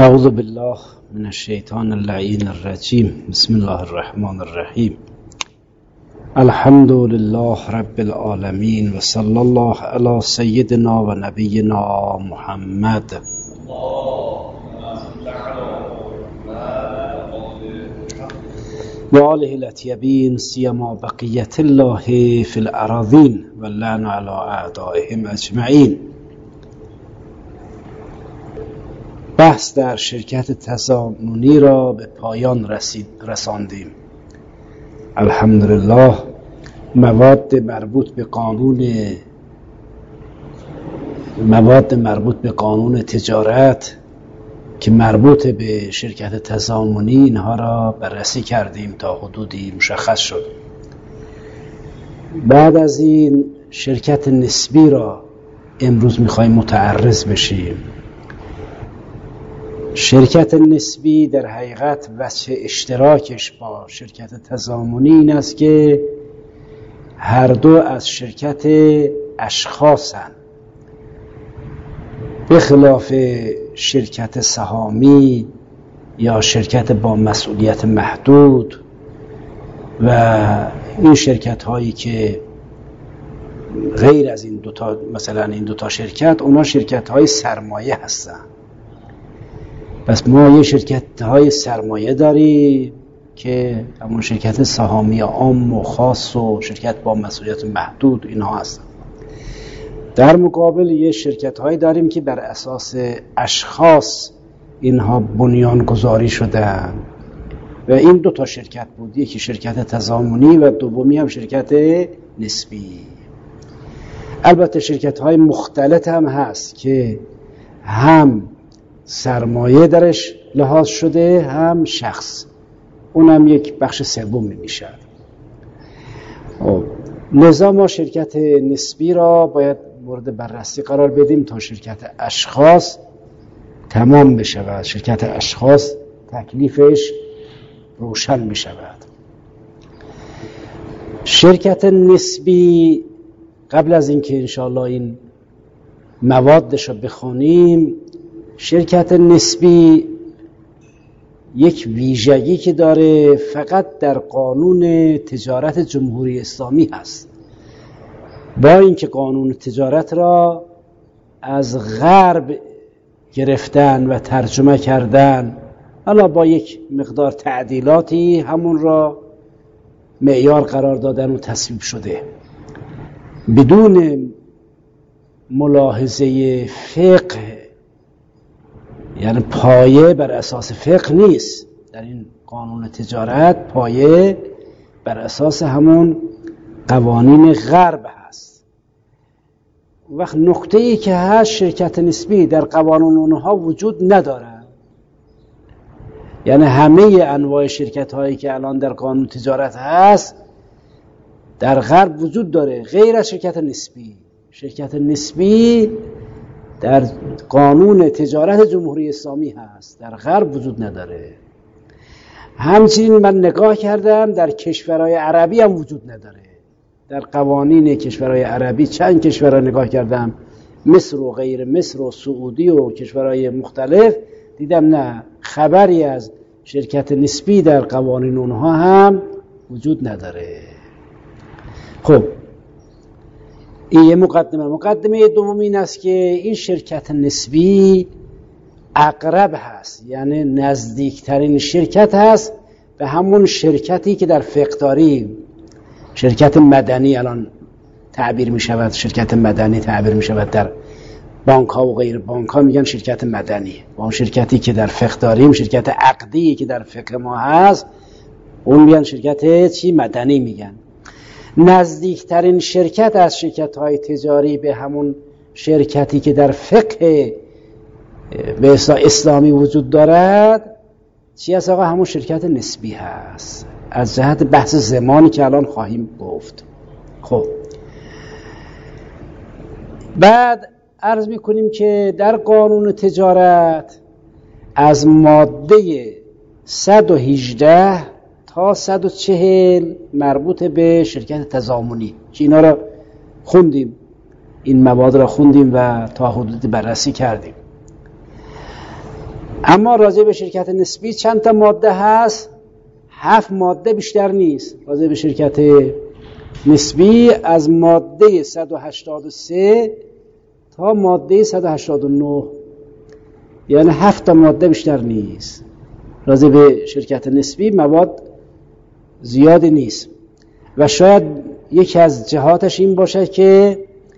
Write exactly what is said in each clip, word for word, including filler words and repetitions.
اعوذ بالله من الشیطان اللعین الرجیم. بسم الله الرحمن الرحیم. الحمد لله رب العالمین و صلی الله علی سیدنا و نبینا محمد و آله الاطیبین سیما بقیت الله فی الاراضین و اللعن علی اعدائهم اجمعین. بحث در شرکت تضامنی را به پایان رسید رساندیم. الحمدلله مواد مربوط به قانون مواد مربوط به قانون تجارت که مربوط به شرکت تضامنی اینها را بررسی کردیم تا حدودی مشخص شد. بعد از این شرکت نسبی را امروز می‌خوایم متعرض بشیم. شرکت نسبی در حقیقت وجه اشتراکش با شرکت تضامنی این است که هر دو از شرکت اشخاصن، به خلاف شرکت سهامی یا شرکت با مسئولیت محدود و این شرکت هایی که غیر از این دوتا، مثلا این دوتا شرکت، اونا شرکت های سرمایه هستن. پس ما یه شرکت های سرمایه داریم که همون شرکت سهامی عام و خاص و شرکت با مسئولیت محدود اینها هستن. در مقابل یه شرکت هایی داریم که بر اساس اشخاص اینها بنیان گذاری شدن و این دو تا شرکت بود، یکی شرکت تضامنی و دومی هم شرکت نسبی. البته شرکت های مختلط هم هست که هم سرمایه درش لحاظ شده هم شخص، اونم یک بخش سومی میشه. لذا ما شرکت نسبی را باید مورد بررسی قرار بدیم تا شرکت اشخاص تمام بشود، شرکت اشخاص تکلیفش روشن میشود. شرکت نسبی قبل از اینکه انشاءالله این موادش رو بخونیم، شرکت نسبی یک ویژگی که داره فقط در قانون تجارت جمهوری اسلامی هست، با اینکه قانون تجارت را از غرب گرفتن و ترجمه کردن، حالا با یک مقدار تعدیلاتی همون را معیار قرار دادن و تصویب شده، بدون ملاحظه فقه، یعنی پایه بر اساس فقه نیست. در این قانون تجارت پایه بر اساس همون قوانین غرب هست. وقت نکته ای که هست، شرکت نسبی در قوانین اونها وجود نداره. یعنی همه انواع شرکت هایی که الان در قانون تجارت هست در غرب وجود داره، غیر از شرکت نسبی. شرکت نسبی در قانون تجارت جمهوری اسلامی هست، در غرب وجود نداره. همچنین من نگاه کردم در کشورهای عربی هم وجود نداره. در قوانین کشورهای عربی چند کشور را نگاه کردم، مصر و غیر مصر و سعودی و کشورهای مختلف، دیدم نه، خبری از شرکت نسبی در قوانین اونها هم وجود نداره. خب این یه مقدمه. مقدمه دوم این است که این شرکت نسبی اقرب هست، یعنی نزدیکترین شرکت هست به همون شرکتی که در فقه داریم. شرکت مدنی الان تعبیر می شود، شرکت مدنی تعبیر می شود در بانک ها و غیر بانک ها، میگن شرکت مدنی. و اون شرکتی که در فقه داریم، شرکت عقدی که در فقه ما هست، اون میگن شرکت چی؟ مدنی میگن. نزدیکترین شرکت از شرکت های تجاری به همون شرکتی که در فقه به اسلامی وجود دارد چی هست آقا؟ همون شرکت نسبی هست، از جهت بحث زمانی که الان خواهیم گفت. خب بعد عرض میکنیم که در قانون تجارت از ماده صد و هجده تا صد و چهل مربوط به شرکت تضامنی که اینا را خوندیم، این مواد را خوندیم و تا حدودی بررسی کردیم. اما راجع به شرکت نسبی چند تا ماده هست؟ هفت ماده بیشتر نیست. راجع به شرکت نسبی از ماده صد و هشتاد و سه تا ماده صد و هشتاد و نه، یعنی هفت تا ماده بیشتر نیست. راجع به شرکت نسبی مواد زیادی نیست و شاید یکی از جهاتش این باشه که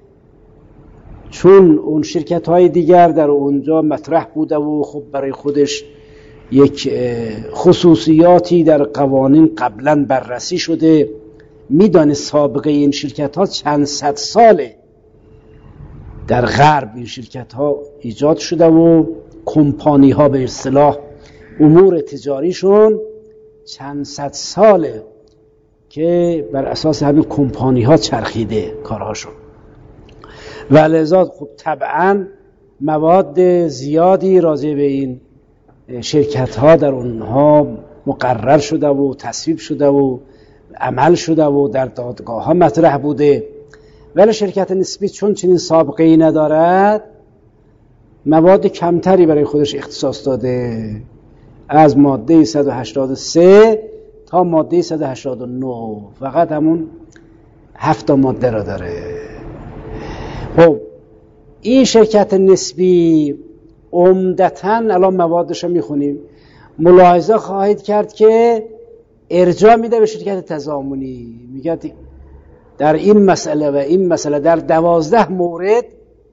چون اون شرکت های دیگر در اونجا مطرح بوده و خب برای خودش یک خصوصیاتی در قوانین قبلا بررسی شده، میدانه سابقه این شرکت ها چند صد ساله در غرب این شرکت ها ایجاد شده و کمپانی ها به اصطلاح امور تجاریشون چند صد ساله که بر اساس همین کمپانی ها چرخیده کارهاشون و لذا خب طبعا مواد زیادی راجع به این شرکت ها در اونها مقرر شده و تصویب شده و عمل شده و در دادگاه ها مطرح بوده. ولی شرکت نسبی چون چنین سابقه ای ندارد مواد کمتری برای خودش اختصاص داده، از ماده صد و هشتاد و سه تا ماده صد و هشتاد و نه فقط همون هفت ماده را داره. خب این شرکت نسبی عمدتاً الان موادش رو میخونیم، ملاحظه خواهید کرد که ارجاع میده به شرکت تضامنی. میگه در این مسئله و این مسئله در دوازده مورد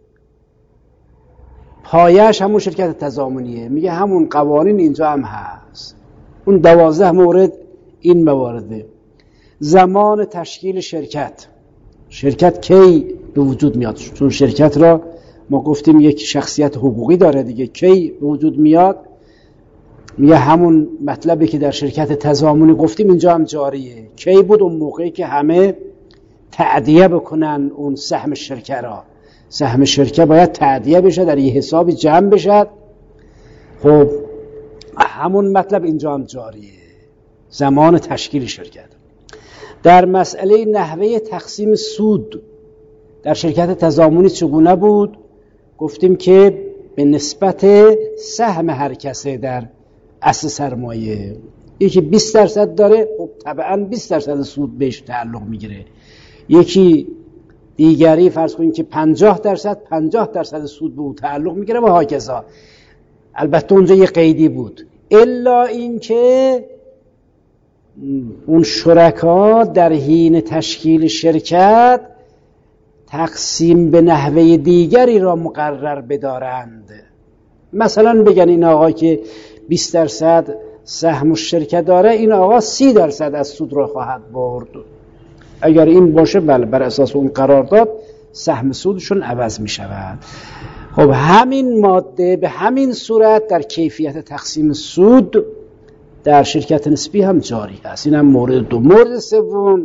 پایش همون شرکت تضامنیه. میگه همون قوانین اینجا هم هست، اون دوازده مورد این موارده. زمان تشکیل شرکت، شرکت کی به وجود میاد؟ چون شرکت را ما گفتیم یک شخصیت حقوقی داره دیگه، کی به وجود میاد؟ میگه همون مطلبی که در شرکت تضامنی گفتیم اینجا هم جاریه. کی بود؟ اون موقعی که همه تأدیه بکنن اون سهم شرکت را. سهم شرکت باید تأدیه بشه، در یه حسابی جمع بشه. خب همون مطلب اینجا هم جاریه، زمان تشکیل شرکت. در مسئله نحوه تقسیم سود در شرکت تضامنی چگونه بود؟ گفتیم که به نسبت سهم هر کسه در اصل سرمایه. یکی بیست درصد داره، خب طبعا بیست درصد سود بهش تعلق میگیره. یکی دیگری فرض کنیم که پنجاه درصد پنجاه درصد سود به او تعلق میگیره و هاکذا. البته اونجا یه قیدی بود، الا اینکه اون شرکا در حین تشکیل شرکت تقسیم به نحوه دیگری را مقرر بدارند. مثلا بگن این آقا که بیست درصد سهم شرکت داره، این آقا سی درصد از سود را خواهد برد. اگر این باشه بله، بر اساس اون قرارداد سهم سودشون عوض می شود. خب همین ماده به همین صورت در کیفیت تقسیم سود در شرکت نسبی هم جاری هست. این هم مورد دو. مورد سوم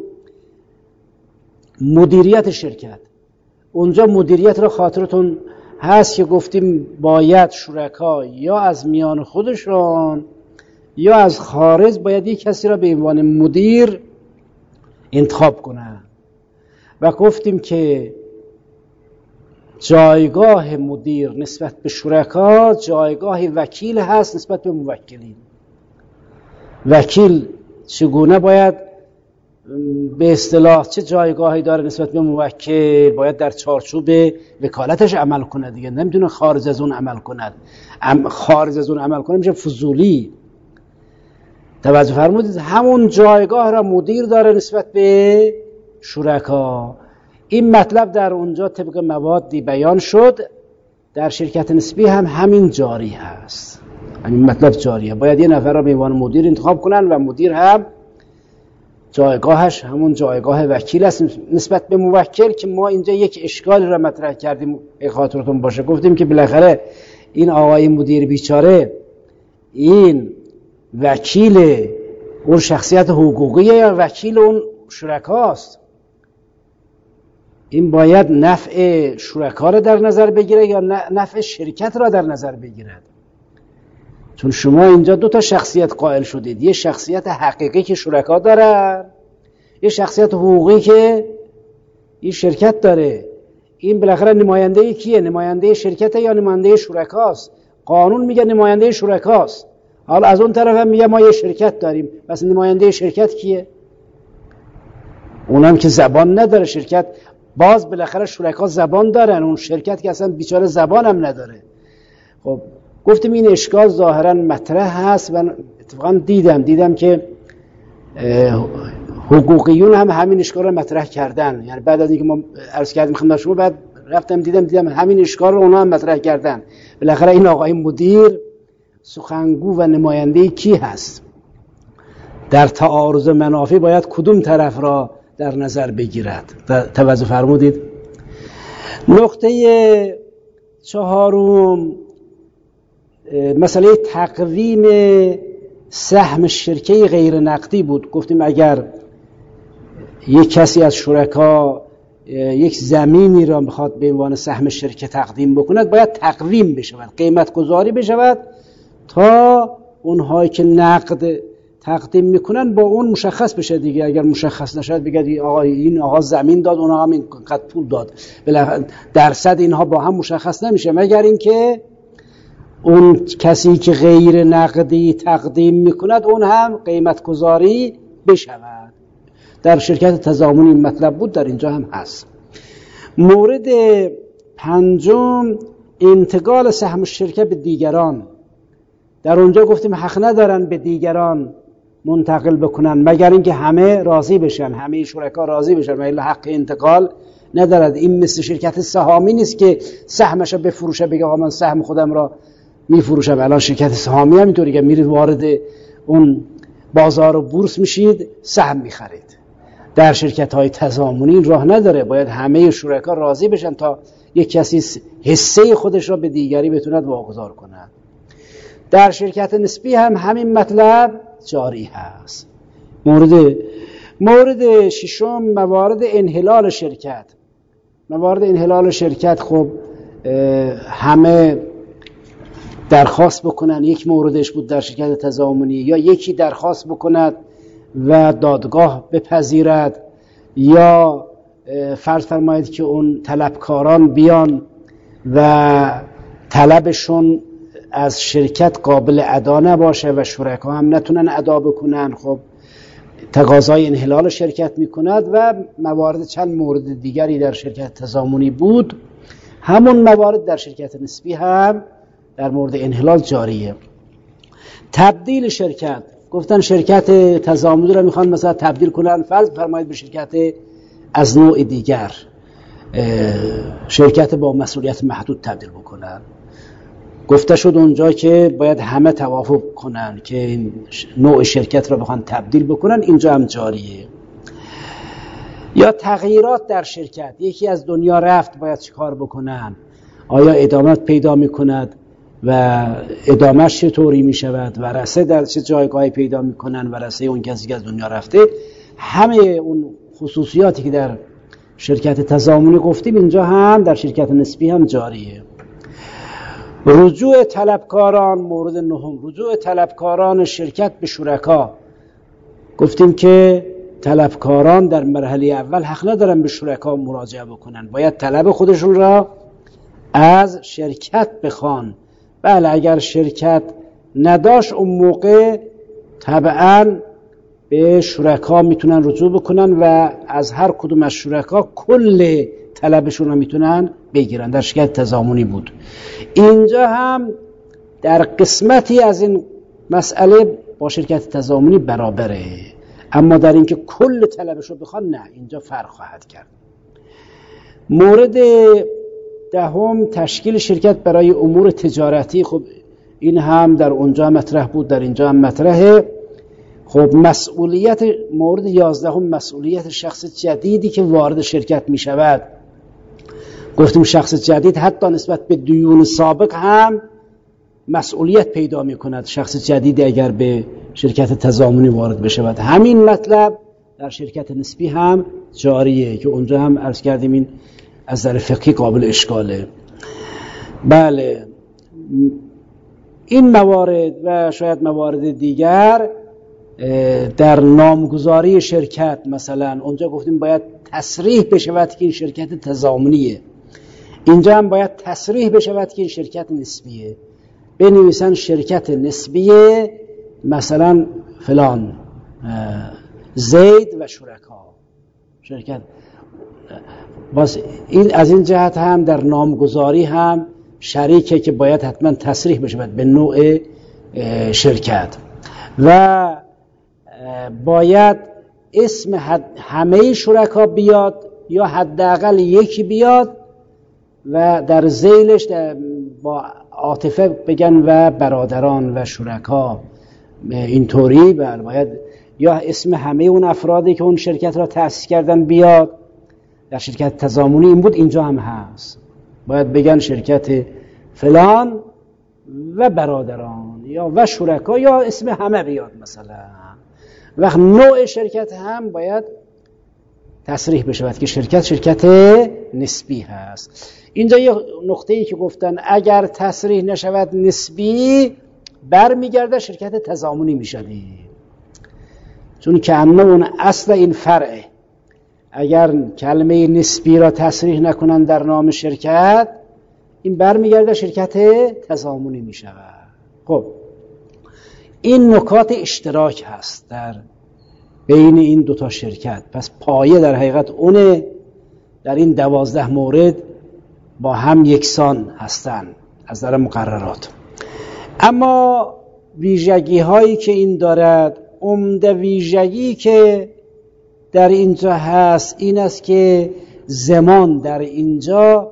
مدیریت شرکت. اونجا مدیریت را خاطرتون هست که گفتیم باید شرکا یا از میان خودشون یا از خارج باید یک کسی را به عنوان مدیر انتخاب کنن و گفتیم که جایگاه مدیر نسبت به شرکا جایگاه وکیل هست نسبت به موکلین. وکیل چگونه باید به اصطلاح چه جایگاهی داره نسبت به موکل؟ باید در چارچوب وکالتش عمل کنه دیگه، نمیتونه خارج از اون عمل کند. خارج از اون عمل کنه میشه فضولی. توجه فرمودید؟ همون جایگاه را مدیر داره نسبت به شرکا. این مطلب در اونجا طبق موادی بیان شد، در شرکت نسبی هم همین جاری هست. همین مطلب جاریه، باید یه نفر را به عنوان مدیر انتخاب کنن و مدیر هم جایگاهش همون جایگاه وکیل است نسبت به موکل. که ما اینجا یک اشکال را مطرح کردیم، خاطرتون باشه، گفتیم که بالاخره این آقای مدیر بیچاره این وکیل اون شخصیت حقوقیه یا وکیل اون شرکاست؟ این باید نفع شرکا را در نظر بگیره یا نفع شرکت را در نظر بگیرد؟ چون شما اینجا دو تا شخصیت قائل شدید، یه شخصیت حقیقی که شرکا دارن، یه شخصیت حقوقی که این شرکت داره. این بالاخره نماینده کیه؟ نماینده شرکت یا نماینده شرکاست؟ قانون میگه نماینده شرکاست. حالا از اون طرف هم میگه ما یه شرکت داریم، پس نماینده شرکت کیه؟ اونم که زبان نداره شرکت. باز بالاخره شرکا زبان دارن، اون شرکت که اصلا بیچاره زبان هم نداره. خب گفتیم این اشکال ظاهرا مطرح هست و اتفاقا دیدم دیدم که حقوقیون هم همین اشکال رو مطرح کردن. یعنی بعد از اینکه ما عرض کردیم خدمت شما، بعد رفتم دیدم دیدم همین اشکال رو اونا هم مطرح کردن. بالاخره این آقای مدیر سخنگو و نماینده کی هست؟ در تعارض منافع باید کدوم طرف را در نظر بگیرد؟ توجه فرمودید. نقطه چهارم مسئله تقویم سهم شرکه غیر نقدی بود. گفتیم اگر یک کسی از شرکا یک زمینی را میخواد به عنوان سهم شرکه تقدیم بکند، باید تقویم بشود، قیمت گذاری بشود تا اونهایی که نقد تقدیم میکنن با اون مشخص بشه دیگه. اگر مشخص نشد بگید آقا این آقا زمین داد، اون آقا اینقدر پول داد، درصد اینها با هم مشخص نمیشه، مگر اینکه اون کسی که غیر نقدی تقدیم میکند اون هم قیمت گذاری بشود. در شرکت تضامنی مطلب بود، در اینجا هم هست. مورد پنجم انتقال سهم شرکت به دیگران. در اونجا گفتیم حق ندارن به دیگران منتقل بکنن مگر اینکه همه راضی بشن، همه شرکا راضی بشن، ولی حق انتقال ندارد. این مثل شرکت سهامی نیست که سهمش رو بفروشه بگه آقا من سهم خودم را میفروشم. الان شرکت سهامی هم اینطوریه، میرید وارد اون بازار و بورس میشید، سهم میخرید. در شرکت های تضامنی این راه نداره، باید همه شرکا راضی بشن تا یک کسی حصه خودش را به دیگری بتوند واگذار کنه. در شرکت نسبی هم همین مطلب جاری هست. مورد مورد ششم موارد انحلال شرکت. موارد انحلال شرکت خب همه درخواست بکنن. یک موردش بود در شرکت تضامنی، یا یکی درخواست بکند و دادگاه بپذیرد، یا فرض فرمایید که اون طلبکاران بیان و طلبشون از شرکت قابل ادا نباشه و شرکا هم نتونن ادا بکنن، خب تقاضای انحلال شرکت میکند. و موارد چند مورد دیگری در شرکت تضامنی بود. همون موارد در شرکت نسبی هم در مورد انحلال جاریه. تبدیل شرکت، گفتن شرکت تضامنی رو میخوان مثلا تبدیل کنن، فرض فرمایید به شرکت از نوع دیگر، شرکت با مسئولیت محدود تبدیل بکنن. گفته شد اونجا که باید همه توافق کنن که این نوع شرکت رو بخوان تبدیل بکنن، اینجا هم جاریه. یا تغییرات در شرکت، یکی از دنیا رفت باید چیکار بکنن؟ آیا ادامت پیدا میکند و ادامهش چطوری میشود؟ ورثه در چه جایگاهی پیدا میکنن ورثه اون کسی که از دنیا رفته؟ همه اون خصوصیاتی که در شرکت تضامنی گفتیم اینجا هم در شرکت نسبی هم جاریه. رجوع طلبکاران، مورد نهم، رجوع طلبکاران شرکت به شرکا. گفتیم که طلبکاران در مرحله اول حق ندارن به شرکا مراجعه بکنن، باید طلب خودشون را از شرکت بخوان. بله اگر شرکت نداشت اون موقع طبعا به شرکا میتونن رجوع بکنن و از هر کدوم از شرکا کل طلبشون رو میتونن بگیرن. در شرکت تضامنی بود. اینجا هم در قسمتی از این مسئله با شرکت تضامنی برابره، اما در اینکه کل طلبش رو بخوان نه، اینجا فرق خواهد کرد. مورد دهم تشکیل شرکت برای امور تجارتی. خب این هم در اونجا مطرح بود، در اینجا هم مطرحه. خب مسئولیت مورد یازدهم مسئولیت شخص جدیدی که وارد شرکت می شود. گفتیم شخص جدید حتی نسبت به دیون سابق هم مسئولیت پیدا می کند. شخص جدید اگر به شرکت تضامنی وارد بشود، همین مطلب در شرکت نسبی هم جاریه که اونجا هم عرض کردیم این از نظر فقهی قابل اشکاله. بله این موارد و شاید موارد دیگر در نامگذاری شرکت، مثلا اونجا گفتیم باید تصریح بشود که این شرکت تضامنیه، اینجا هم باید تصریح بشود که این شرکت نسبیه. بنویسن شرکت نسبی مثلا فلان زید و شرکا شرکت. باز این از این جهت هم در نامگذاری هم شریکه که باید حتما تصریح بشه به نوع شرکت و باید اسم همه شرکا بیاد یا حداقل یکی بیاد و در ذیلش با عاطفه بگن و برادران و شرکا. اینطوری باید یا اسم همه اون افرادی که اون شرکت را تأسیس کردن بیاد. در شرکت تضامنی این بود، اینجا هم هست، باید بگن شرکت فلان و برادران یا و شرکا یا اسم همه بیاد مثلا. وقت نوع شرکت هم باید تصریح بشه که شرکت شرکت نسبی هست. اینجا یه نقطه‌ای که گفتن اگر تصریح نشود نسبی برمیگرده شرکت تضامنی میشدی، چون که اون اصل این فرعه. اگر کلمه نسبی را تصریح نکنن در نام شرکت این برمیگرده شرکت تضامنی میشود. خب این نکات اشتراک هست در بین این دوتا شرکت. پس پایه در حقیقت اونه، در این دوازده مورد با هم یکسان هستن از نظر مقررات. اما ویژگی هایی که این دارد، عمده ویژگی که در اینجا هست این است که زمان در اینجا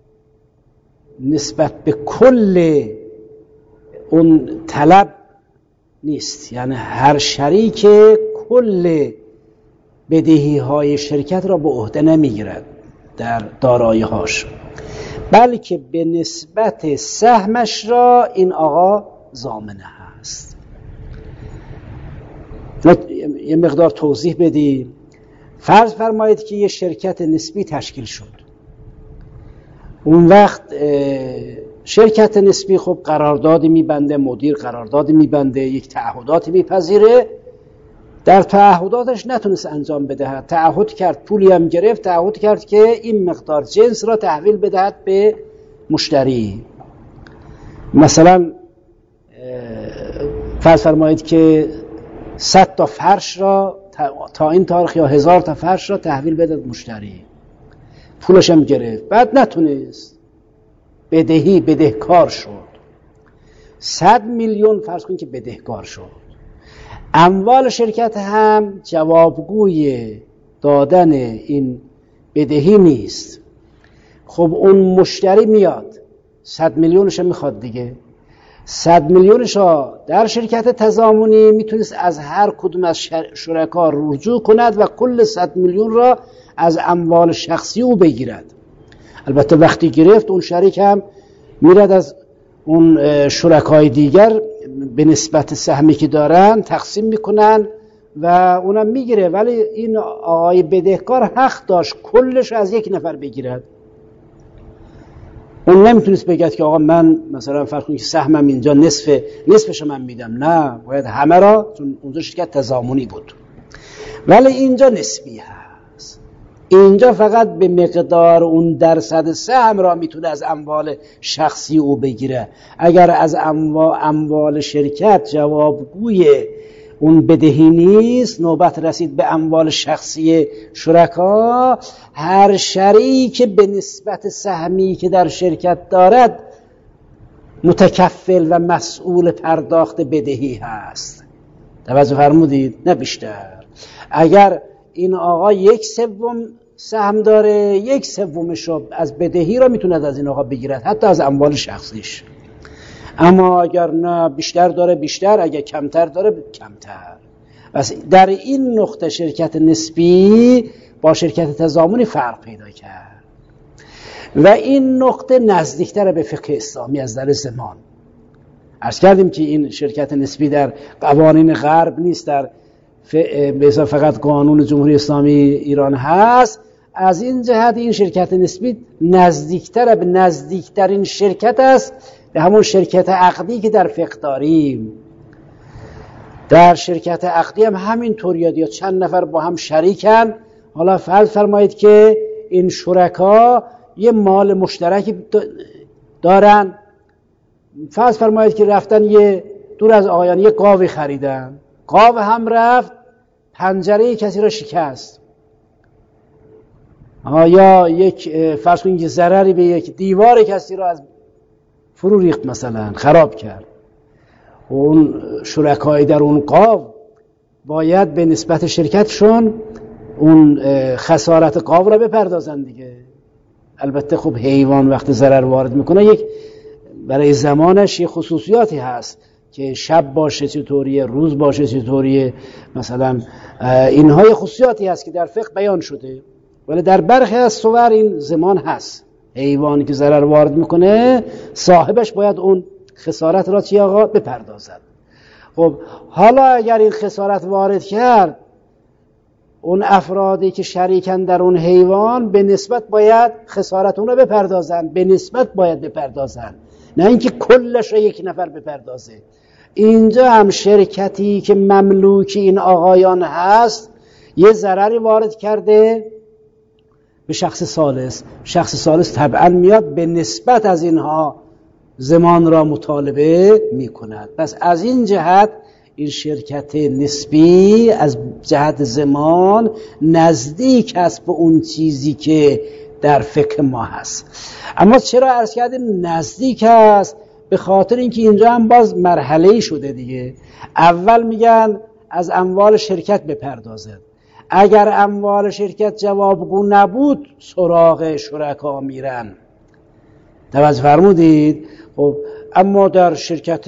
نسبت به کل اون طلب نیست، یعنی هر شریک کل بدهی های شرکت را به عهده نمیگیرد در دارایی هاش، بلکه به نسبت سهمش را این آقا ضامنه هست. یه مقدار توضیح بدیم. فرض فرمایید که یه شرکت نسبی تشکیل شد. اون وقت شرکت نسبی خب قراردادی میبنده، مدیر قراردادی میبنده، یک تعهداتی میپذیره. در تعهداتش نتونست انجام بدهد، تعهد کرد، پولی هم گرفت، تعهد کرد که این مقدار جنس را تحویل بدهد به مشتری. مثلا فرض فرمایید که صد تا فرش را تا این تاریخ یا هزار تا فرش را تحویل بدهد مشتری، پولش هم گرفت، بعد نتونست، بدهی بدهکار شد. صد میلیون فرض کنید که بدهکار شد. اموال شرکت هم جوابگوی دادن این بدهی نیست. خب اون مشتری میاد صد میلیونش میخواد دیگه. صد میلیونش را در شرکت تضامنی میتونست از هر کدوم از شرکا رجوع کند و کل صد میلیون را از اموال شخصی او بگیرد. البته وقتی گرفت اون شریک هم میرد از اون شرکای دیگر به نسبت سهمی که دارن تقسیم میکنن و اونم میگیره، ولی این آقای بدهکار حق داشت کلش از یک نفر بگیرد. اون نمیتونست بگه که آقا من مثلا فرض کنید که سهمم اینجا نصف نصفش من میدم، نه، باید همه را، چون اونجا شرکت تضامنی بود. ولی اینجا نسبی هست، اینجا فقط به مقدار اون درصد سهم را میتونه از اموال شخصی او بگیره. اگر از اموال شرکت جوابگوی اون بدهی نیست، نوبت رسید به اموال شخصی شرکا، هر شریک به نسبت سهمی که در شرکت دارد متکفل و مسئول پرداخت بدهی هست. توجه فرمودید؟ نه بیشتر. اگر این آقا یک سوم سهم داره، یک سومش رو از بدهی را میتوند از این آقا بگیرد، حتی از اموال شخصیش. اما اگر نه بیشتر داره بیشتر، اگر کمتر داره کمتر. پس در این نقطه شرکت نسبی با شرکت تضامنی فرق پیدا کرد و این نقطه نزدیکتر به فقه اسلامی از نظر زمان. عرض کردیم که این شرکت نسبی در قوانین غرب نیست، در مثلا فقط قانون جمهوری اسلامی ایران هست. از این جهت این شرکت نسبی نزدیکتر به نزدیکترین شرکت است به همون شرکت عقدی که در فقه داریم. در شرکت عقدی هم همین طوریه، یا چند نفر با هم شریکن. حالا فرض فرمایید که این شرکا یه مال مشترکی دارن فرض فرمایید که رفتن یه دور از آقایان یه گاوی خریدن، گاو هم رفت پنجره کسی را شکست، یا یک فرض کنید که ضرری به یک دیوار کسی را از فرو ریخت، مثلا خراب کرد. اون شرکای در اون گاو باید به نسبت شرکتشون اون خسارت گاو را بپردازن دیگه. البته خب حیوان وقتی ضرر وارد میکنه یک برای زمانش یه خصوصیاتی هست که شب باشه چطوریه، روز باشه چطوریه، مثلا اینها یه خصوصیاتی هست که در فقه بیان شده، ولی در برخی از صور این زمان هست. حیوانی که ضرر وارد میکنه صاحبش باید اون خسارت را چی آقا بپردازد. خب حالا اگر این خسارت وارد کرد، اون افرادی که شریکن در اون حیوان به نسبت باید خسارت اون رو بپردازن، به نسبت باید بپردازن، نه اینکه کلش رو یک نفر بپردازه. اینجا هم شرکتی که مملوک این آقایان هست یه ضرری وارد کرده به شخص ثالث، شخص ثالث طبعا میاد به نسبت از اینها زمان را مطالبه میکند. پس از این جهت این شرکت نسبی از جهت زمان نزدیک است به اون چیزی که در فقه ما هست. اما چرا عرض کردیم نزدیک است؟ به خاطر اینکه اینجا هم باز مرحله‌ای شده دیگه. اول میگن از اموال شرکت بپردازد، اگر اموال شرکت جوابگو نبود سراغ شرکا میرن. توجه فرمودید؟ خب اما در شرکت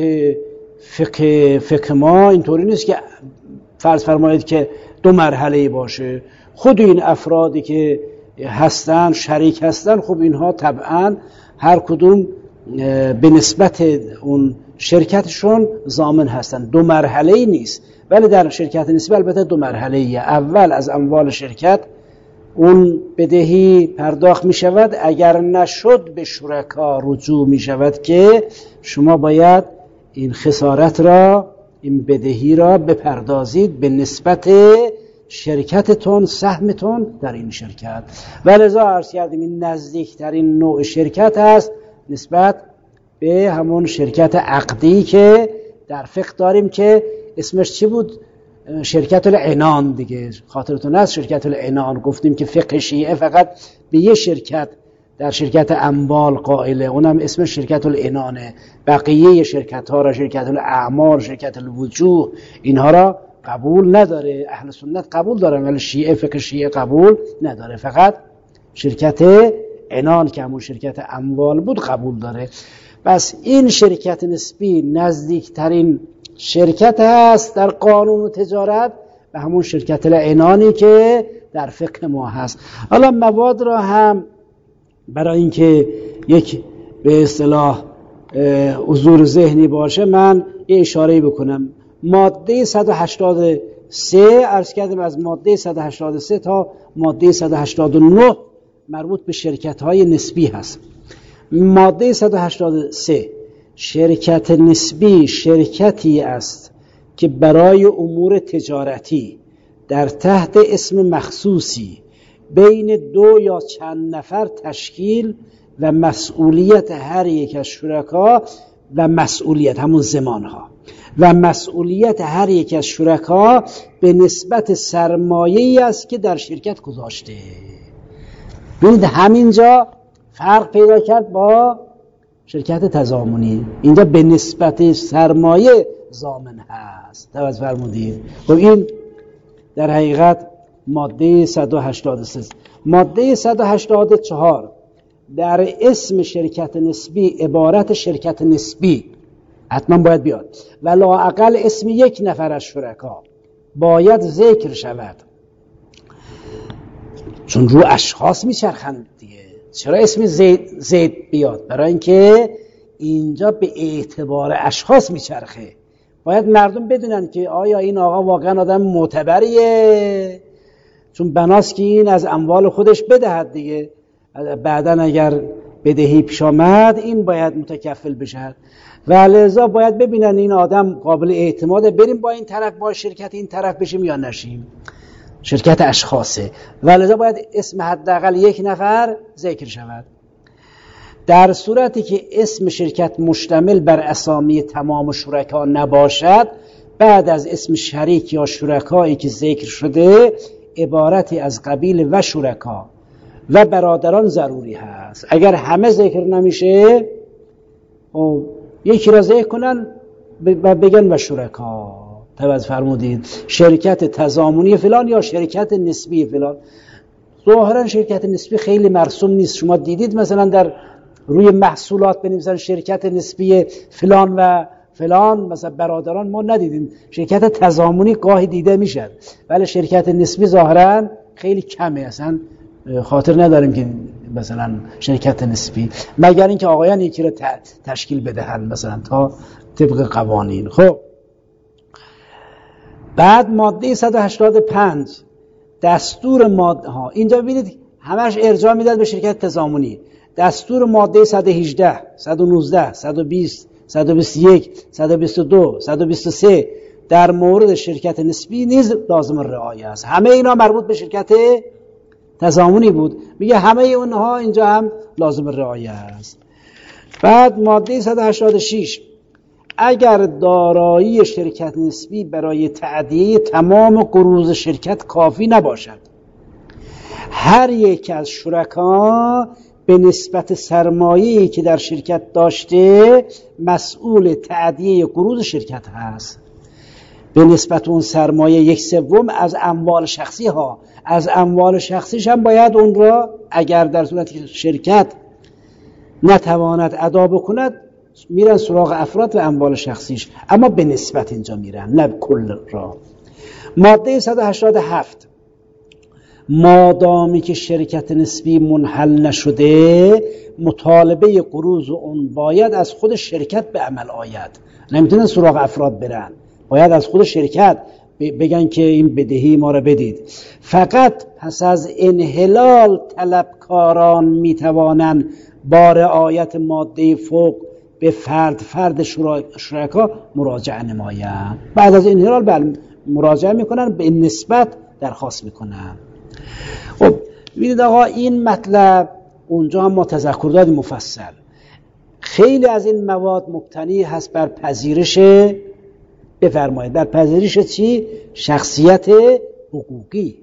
فقه فقه ما اینطوری نیست که فرض فرمایید که دو مرحله باشه. خود این افرادی که هستن شریک هستن، خب اینها طبعا هر کدوم به نسبت اون شرکتشون ضامن هستن. دو مرحله نیست، ولی در شرکت نسبی البته دو مرحله ایه. اول از اموال شرکت اون بدهی پرداخت می شود، اگر نشد به شرکا رجوع می شود که شما باید این خسارت را، این بدهی را بپردازید به نسبت شرکتتون، سهمتون در این شرکت. ولذا عرض کردیم این نزدیکترین نوع شرکت هست نسبت به همون شرکت عقدی که در فقه داریم که اسمش چی بود؟ شرکت العنان دیگه. خاطرتون هست شرکت العنان گفتیم که فقه شیعه فقط به یه شرکت در شرکت اموال قائله، اونم اسم شرکت العنانه. بقیه شرکت ها را شرکت الاعمال، شرکت الوجوه، اینها را قبول نداره. اهل سنت قبول دارن ولی شیعه فقه شیعه قبول نداره، فقط شرکت عنان که همون شرکت اموال بود قبول داره. بس این شرکت نسبی نزدیکترین شرکت هست در قانون و تجارت و همون شرکت العنانی که در فقه ما هست. حالا مواد را هم برای اینکه یک به اصطلاح حضور ذهنی باشه من یه اشاره بکنم. ماده صد و هشتاد و سه عرض کردیم، از ماده صد و هشتاد و سه تا ماده صد و هشتاد و نه مربوط به شرکت های نسبی هست. ماده صد و هشتاد و سه شرکت نسبی شرکتی است که برای امور تجارتی در تحت اسم مخصوصی بین دو یا چند نفر تشکیل و مسئولیت هر یک از شرکا و مسئولیت همون زمانها و مسئولیت هر یک از شرکا به نسبت سرمایه‌ای است که در شرکت گذاشته. ببینید همینجا فرق پیدا کرد با شرکت تضامنی. اینجا به نسبت سرمایه ضامن هست. توجه فرمودید؟ خب این در حقیقت ماده صد و هشتاد و سه. ماده صد و هشتاد و چهار در اسم شرکت نسبی عبارت شرکت نسبی حتما باید بیاد و لااقل اسم یک نفر از شرکا باید ذکر شود، چون رو اشخاص میچرخند دیگه. چرا اسم زید, زید بیاد؟ برای اینکه اینجا به اعتبار اشخاص میچرخه. باید مردم بدونن که آیا این آقا واقعا آدم معتبریه، چون بناست که این از اموال خودش بدهد دیگه. بعدن اگر بدهی پیش آمد این باید متکفل بشه و لذا باید ببینن این آدم قابل اعتماده، بریم با این طرف با شرکت این طرف بشیم یا نشیم. شرکت اشخاصه و لذا باید اسم حداقل یک نفر ذکر شود. در صورتی که اسم شرکت مشتمل بر اسامی تمام شرکا نباشد، بعد از اسم شریک یا شرکایی که ذکر شده عبارتی از قبیل و شرکا و برادران ضروری هست. اگر همه ذکر نمیشه او یکی را ذکر کنن و بگن و شرکا. توجه فرمودید؟ شرکت تضامنی فلان یا شرکت نسبی فلان. ظاهرا شرکت نسبی خیلی مرسوم نیست. شما دیدید مثلا در روی محصولات بنویسن شرکت نسبی فلان و فلان، مثلا برادران ما ندیدیم. شرکت تضامنی گاهی دیده میشد، ولی شرکت نسبی ظاهرا خیلی کمه، اصلا خاطر نداریم که مثلا شرکت نسبی، مگر اینکه آقایان یکی رو تشکیل بدهن مثلا تا طبق قوانین. خب بعد ماده صد و هشتاد و پنج دستور ماده ها، اینجا ببینید همش ارجاع میداد به شرکت تضامنی. دستور ماده صد و هجده، صد و نوزده، صد و بیست، صد و بیست و یک، صد و بیست و دو، صد و بیست و سه در مورد شرکت نسبی نیز لازم رعایت است. همه اینا مربوط به شرکت تضامنی بود، میگه همه اونها اینجا هم لازم رعایت است. بعد ماده صد و هشتاد و شش اگر دارایی شرکت نسبی برای تأدیه تمام قروض شرکت کافی نباشد، هر یک از شرکا به نسبت سرمایه‌ای که در شرکت داشته مسئول تأدیه قروض شرکت هست. به نسبت اون سرمایه یک سوم از اموال شخصی ها، از اموال شخصیش هم باید اون را اگر در صورتی که شرکت نتواند ادا بکند میرن سراغ افراد و اموال شخصیش، اما به نسبت اینجا میرن نه کل را. ماده صد و هشتاد و هفت مادامی که شرکت نسبی منحل نشده مطالبه قروض اون باید از خود شرکت به عمل آید، نمیتونن سراغ افراد برن، باید از خود شرکت بگن که این بدهی ما را بدید. فقط پس از انحلال طلبکاران میتوانند با رعایت ماده فوق به فرد فرد شرکا مراجعه نمایند. بعد از انحلال بل مراجعه میکنن، به نسبت درخواست میکنن. خب ببینید آقا این مطلب اونجا هم ما تذکر دادیم مفصل. خیلی از این مواد مبتنی هست بر پذیرش، بفرمایید بر پذیرش چی؟ شخصیت حقوقی.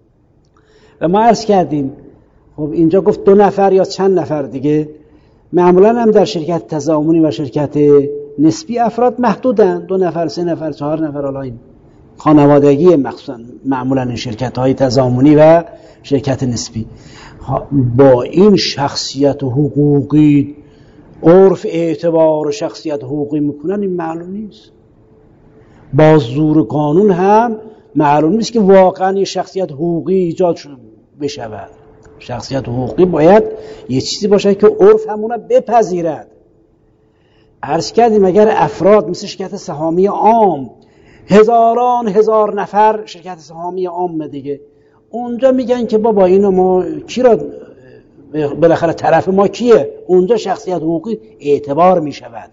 و ما عرض کردیم خب اینجا گفت دو نفر یا چند نفر دیگه، معمولا هم در شرکت تضامنی و شرکت نسبی افراد محدودن، دو نفر، سه نفر، چهار نفر، حالا این خانوادگی مخصوصا معمولا این شرکت های تضامنی و شرکت نسبی. با این شخصیت حقوقی عرف اعتبار شخصیت حقوقی میکنن، این معلوم نیست. با زور قانون هم معلوم نیست که واقعا یه شخصیت حقوقی ایجاد شده بشود. شخصیت حقوقی باید یه چیزی باشه که عرف همونه بپذیرد. عرض کردیم اگر افراد مثل شرکت سهامی عام هزاران هزار نفر شرکت سهامی عام دیگه، اونجا میگن که بابا اینو ما کی را بالاخره طرف ما کیه، اونجا شخصیت حقوقی اعتبار میشود.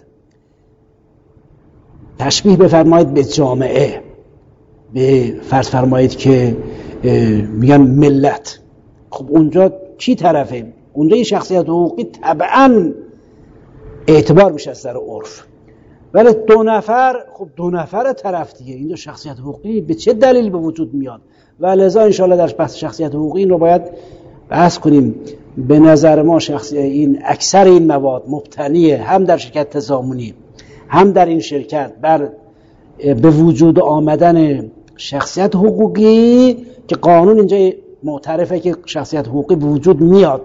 تشبیه بفرمایید به جامعه، به فرض فرمایید که میگن ملت، خب اونجا کی طرفه؟ اونجا این شخصیت حقوقی طبعا اعتبار میشه از در عرف. ولی دو نفر، خب دو نفر طرف دیگه، اینجا شخصیت حقوقی به چه دلیل به وجود میاد؟ و لذا انشاءالله در بحث شخصیت حقوقی این رو باید بحث کنیم. به نظر ما شخصی این اکثر این مواد مبتنیه هم در شرکت تضامنی هم در این شرکت بر به وجود آمدن شخصیت حقوقی که قانون اینجا معترفه که شخصیت حقوقی به وجود میاد،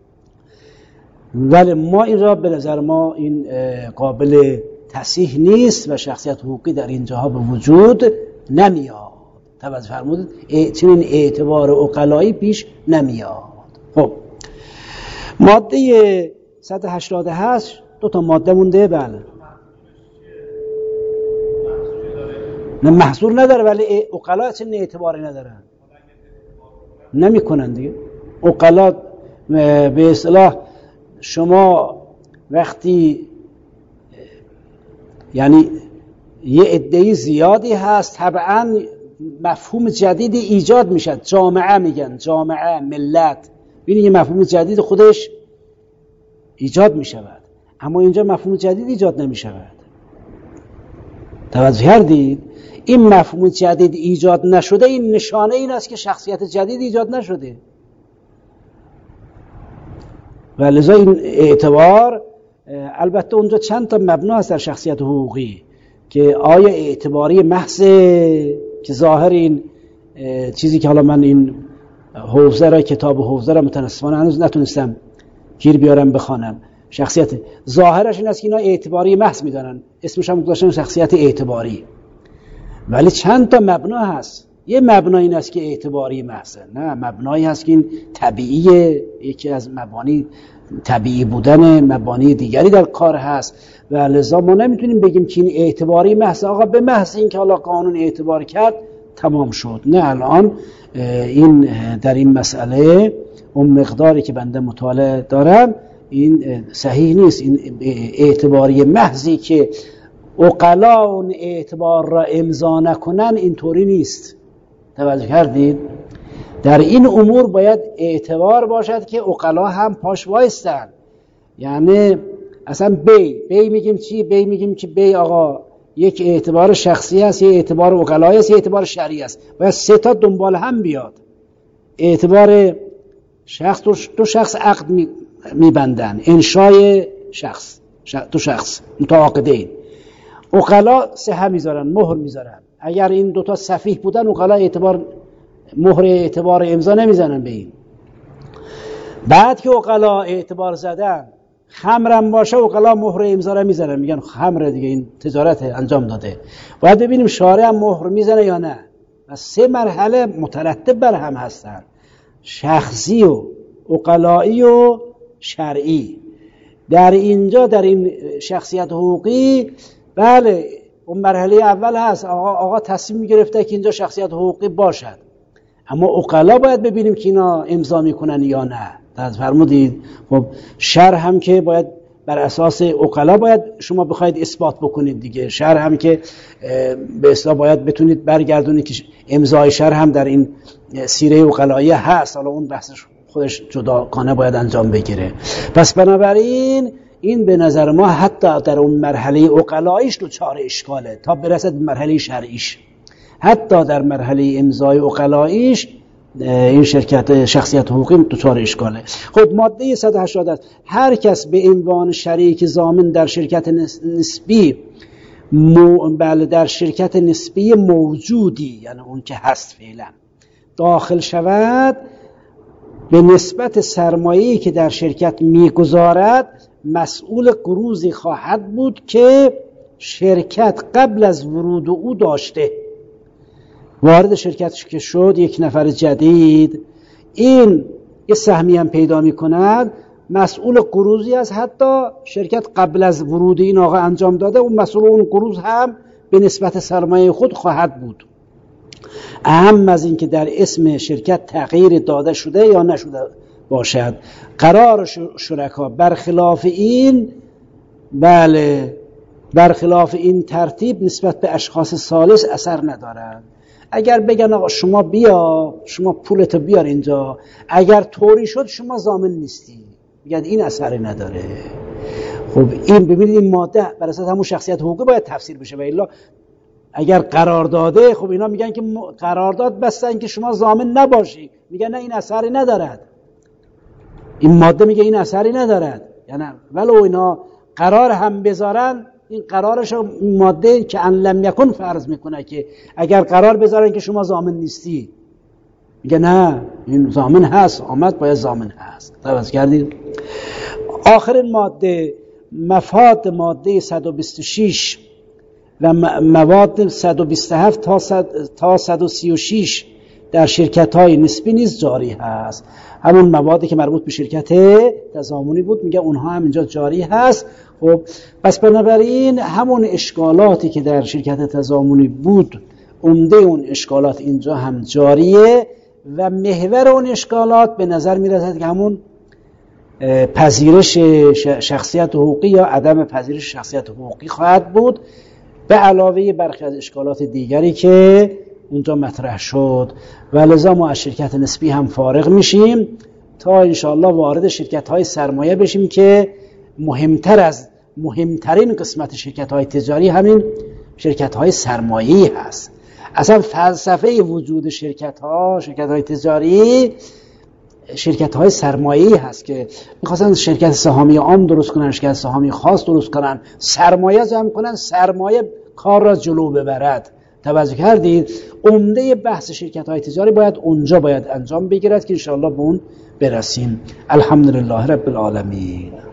ولی ما این را به نظر ما این قابل تصحیح نیست و شخصیت حقوقی در این جاها به وجود نمیاد. توجه فرمودید؟ چنین اعتبار عقلایی پیش نمیاد. خب ماده صد و هشتاد و هشت دو تا ماده مونده. بله نه محصول نداره، ولی عقلا چنین اعتباری ندارن، نمیکنن دیگه. عقلا به اصطلاح شما وقتی یعنی یه عده‌ای زیادی هست، طبعا مفهوم جدیدی ایجاد میشه. جامعه میگن، جامعه، ملت، ببینید یه مفهوم جدید خودش ایجاد می شود، اما اینجا مفهوم جدید ایجاد نمی شود. توجه کردید؟ این مفهوم جدید ایجاد نشده، این نشانه این است که شخصیت جدید ایجاد نشده و لذا این اعتبار، البته اونجا چند تا مبنا هست در شخصیت حقوقی که آیا اعتباری محضه که ظاهر این چیزی که حالا من این حوزه را کتاب حوزه را متاسفانه هنوز نتونستم گیر بیارم بخوانم، شخصیت ظاهرش این است که اینا اعتباری محض میدانن، اسمش هم گذاشتن شخصیت اعتباری، ولی چند تا مبنا هست. یه مبنا این است که اعتباری محض، نه مبنایی هست که این طبیعیه، یکی از مبانی طبیعی بودن مبانی دیگری در کار هست و لذا ما نمیتونیم بگیم که این اعتباری محض، آقا به محض این که حالا قانون اعتبار کرد تمام شد. نه، الان این در این مسئله اون مقداری که بنده مطالعه دارم این صحیح نیست. این اعتباری محضی که عقلا اون اعتبار را امضا نکنن اینطوری نیست. توجه کردید؟ در این امور باید اعتبار باشد که عقلا هم پاش وایستن. یعنی اصلا بی بی میگیم چی؟ بی میگیم که بی آقا یک اعتبار شخصی است، یک اعتبار عقلایی است، یک اعتبار شرعی است. باید سه تا دنبال هم بیاد. اعتبار شخص، دو شخص عقد میبندن، انشای شخص دو شخص متعاقدین، عقلا سه هم میذارن، مهر میذارن. اگر این دوتا سفیه بودن عقلا اعتبار مهر اعتبار امضا نمیزنن به این. بعد که عقلا اعتبار زدن خمرم باشه عقلا مهر امضا رو میزنن، میگن خمر دیگه این تجارت انجام داده. باید ببینیم شارع هم مهر میزنه یا نه. و سه مرحله مترتب بر هم هستن، شخصی و عقلایی و شرعی. در اینجا در این شخصیت حقوقی بله اون مرحله اول هست، آقا, آقا تصمیم میگرفته که اینجا شخصیت حقوقی باشد، اما عقلا باید ببینیم که اینا امضا میکنن یا نه. از فرمودید خب شرع هم که باید بر اساس عقلا باید شما بخواید اثبات بکنید دیگه. شرع هم که به اصطلاح باید بتونید برگردونید که امضای شرع هم در این سیره عقلایی هست، حالا اون بحثش خودش جداگانه باید انجام بگیره. پس بنابراین این به نظر ما حتی در اون مرحله عقلاییش دوچار اشکاله تا برسد به مرحله شرعیش. حتی در مرحله امضای عقلاییش این شرکت شخصیت حقوقی دوچار اشکاله. خب ماده صد و هشتاد است. هر کس به عنوان شریک ضامن در شرکت نسبی مو... بله در شرکت نسبی موجودی، یعنی اون که هست فعلا، داخل شود، به نسبت سرمایه‌ای که در شرکت میگذارد مسئول قروضی خواهد بود که شرکت قبل از ورود او داشته. وارد شرکت که شد یک نفر جدید، این یه سهمی هم پیدا می کند، مسئول قروضی است. حتی شرکت قبل از ورود این آقا انجام داده، اون مسئول اون قروض هم به نسبت سرمایه خود خواهد بود. اهم از این که در اسم شرکت تغییر داده شده یا نشده باشد. قرار شرکا برخلاف این بله برخلاف این ترتیب نسبت به اشخاص ثالث اثر ندارد. اگر بگن آقا شما بیا، شما پولتو بیار اینجا، اگر طوری شد شما ضامن نیستی، میگن این اثری نداره. خب این ببینید این ماده بر اساس همون شخصیت حقوقی باید تفسیر بشه و الا اگر قرار داده، خب اینا میگن که قرارداد بستن که شما ضامن نباشی، میگن نه این اثری ندارد. این ماده میگه این اثری ندارد، یعنی ولو اینا قرار هم بذارن، این قرارش ماده که ان لم یکن فرض میکنه که اگر قرار بذارن که شما ضامن نیستی، میگه نه این ضامن هست، آمد باید ضامن هست. توجه کردید؟ آخر ماده مفاد ماده صد و بیست و شش و مواد صد و بیست و هفت تا صد و سی و شش در شرکت های نسبی نیز جاری هست. همون موادی که مربوط به شرکت تضامنی بود میگه اونها هم اینجا جاری هست. خب پس بنابراین همون اشکالاتی که در شرکت تضامنی بود، عمده اون اشکالات اینجا هم جاریه و محور اون اشکالات به نظر میرسد که همون پذیرش شخصیت حقوقی یا عدم پذیرش شخصیت حقوقی خواهد بود، به علاوه برخی از اشکالات دیگری که اونجا مطرح شد. و لذا ما از شرکت نسبی هم فارغ میشیم تا انشاءالله وارد شرکت های سرمایه بشیم که مهمتر از مهمترین قسمت شرکت های تجاری همین شرکت های سرمایه‌ای هست. اصلا فلسفه وجود شرکت ها شرکت های تجاری شرکت های سرمایه‌ای هست که می‌خواستن شرکت سهامی عام درست کنن، شرکت سهامی خاص درست کنن، سرمایه جمع کنن، سرمایه کار را جلو ببرد. توجه کردید؟ عمده بحث شرکت های تجاری باید اونجا باید انجام بگیرد که ان شاء الله به اون برسیم. الحمدلله رب العالمین.